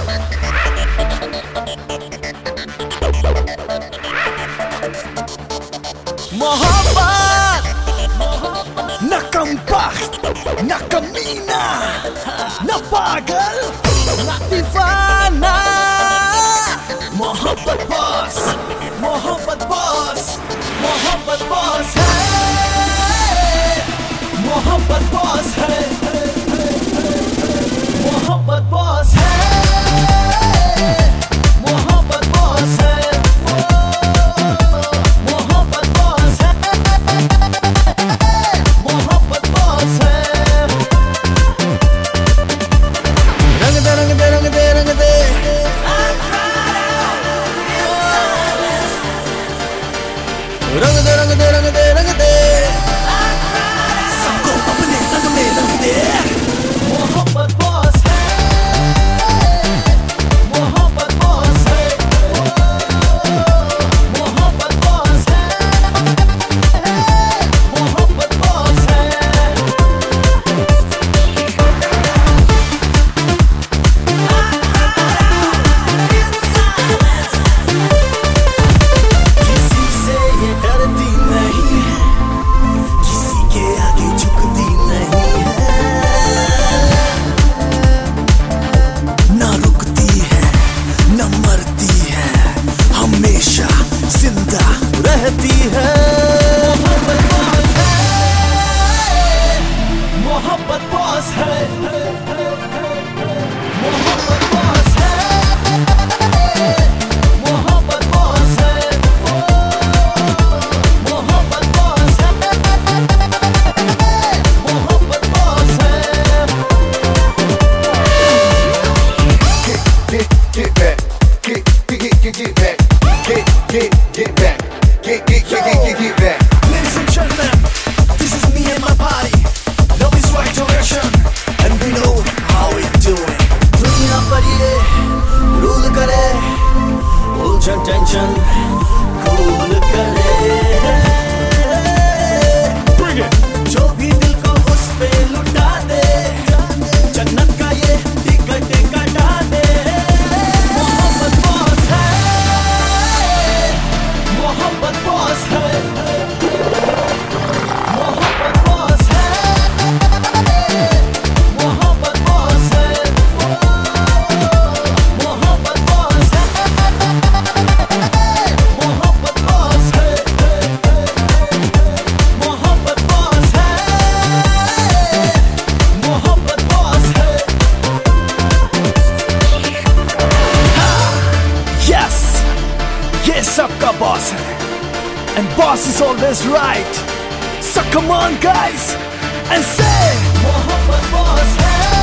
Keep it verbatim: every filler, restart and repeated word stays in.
मोहब्बत न कमबख्त न कमीना न पागल न दीवाना। मोहब्बत बॉस, मोहब्बत बॉस, मोहब्बत बॉस है, मोहब्बत बॉस है, मोहब्बत बॉस है, मोहब्बत बॉस है, मोहब्बत बॉस है, मोहब्बत बॉस है। रंग दे रंग दे रंग दे रंग दे रंग दे रंग दे रंग दे रंग दे सबको अपने रंग में रंग दे। मोहब्बत बॉस है, मोहब्बत बॉस है, मोहब्बत बॉस है, मोहब्बत बॉस है। किसी से ये डरती नहीं है, किसी के आगे झुकती नहीं है, ना रुकती है न मरती है, हमेशा जिंदा रहती है। मोहब्बत बॉस है, मोहब्बत बॉस है, मोहब्बत बॉस है, मोहब्बत बॉस है, मोहब्बत बॉस है, मोहब्बत बॉस है। Get, get, get back. Get, get, get, get, get back. Get, get, get back. Get, get, get, get, get, get back. Ladies and gentlemen, this is me and my party. Love is right direction, and we know how we do it. दुनिया पर ये rule करे, उलझन tension cool करे। Bring it. जो भी दिल को उस पे लुटा दे, जन्नत का ये टिकट कटा दे। मोहब्बत बॉस है, मोहब्बत बॉस है, मोहब्बत बॉस है, मोहब्बत बॉस है, मोहब्बत बॉस है, मोहब्बत बॉस है, मोहब्बत बॉस है, मोहब्बत बॉस है। Yes, ये सबका बॉस है, and boss is always right. So come on guys and say मोहब्बत बॉस है।